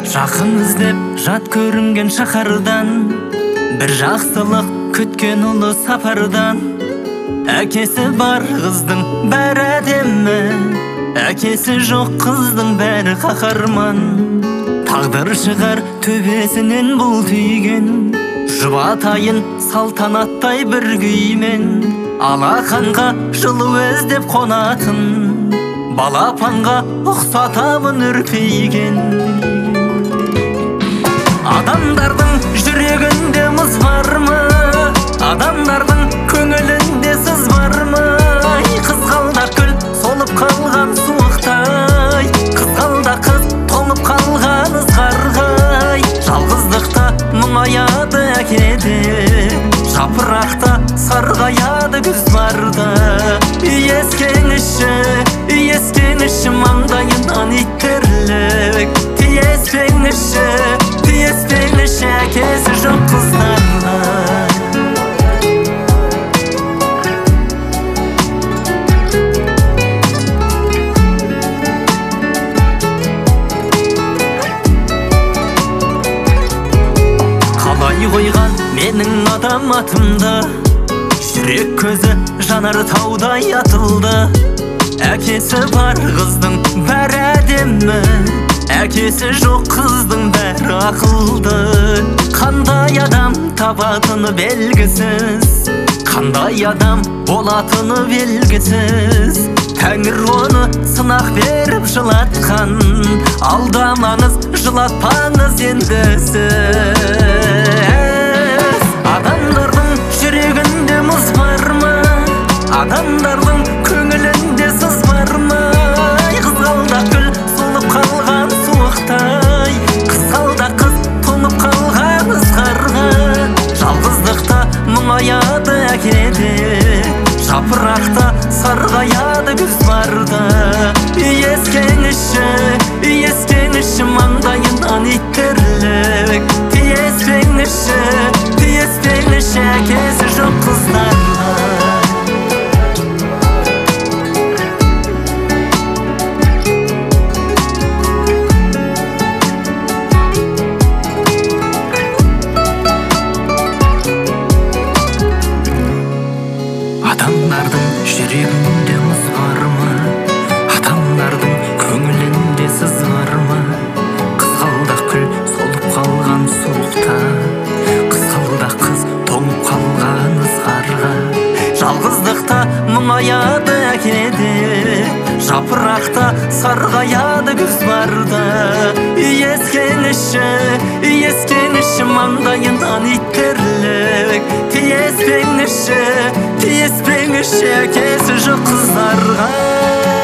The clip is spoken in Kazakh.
Жақын іздеп жат көрінген шаһардан, бір жақсылық күткен ұлы сапардан. Әкесі бар қыздың бәрі әдемі, әкесі жоқ қыздың бәрі қаһарман. Тағдыр шығар төбесінен бұл түйген, жұбатайын салтанаттай бір күймен. Алақанға жылу іздеп қонатын, балапанға ұқсатамын үрпейген. Адамдардың жүрегінде мұз бар ма? Адамдардың көңілінде сыз бар ма? Қызғалдақ гүл солып қалған суықтай, қызғалдақ қыз тоңып қалған ызғарғай. Жалғыздықта мұңаяды әкеде, жапырақта сарғаяды күз барда. Иескеніші маңдайынан иттерлік, тиеспеңіші әкесі жоқ қыздарға. Қалай қойған менің адам атымда, жүрек көзі жанар таудай атылды. Әкесі бар қыздың бәрі әдемі, әкесі жоқ қыздың бәрі ақылды. Қандай адам табатыны белгісіз, қандай адам болатыны белгісіз. Тәңір оны сынақ беріп жылатқан, алдамаңыз жылатпаңыз енді сіз. Адамдардың жүрегінде мұз бар ма? Адамдардың көңілінде сыз бар ма? Қызғалдақ гүл солып қалған суықтай, қызғалдақ қыз тоңып қалған ызғарға. Жалғыздықта мұңаяды әкеде, жапырақта сарғаяды күз барда. Иескеніші маңдайынан иттерлік, тиеспеңіші әкесі жоқ қыздарға. Адамдардың жүрегінде мұз бар ма? Адамдардың көңілінде сыз бар ма? Қызғалдақ гүл солып қалған суықта, қызғалдақ қыз тоңып қалған ызғарға. Жалғыздықта мұңаяды әкеде, жапырақта сарғаяды күз барда. Иескеніші маңдайынан иттерлік, тиеспеңіші әкесі жоқ қыздарға.